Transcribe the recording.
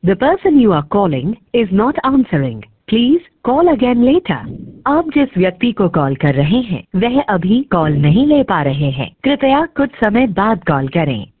The person you are calling is not answering. Please call again later. आप जिस व्यक्ति को कॉल कर रहे हैं वह अभी कॉल नहीं ले पा रहे हैं। कृपया कुछ समय बाद कॉल करें।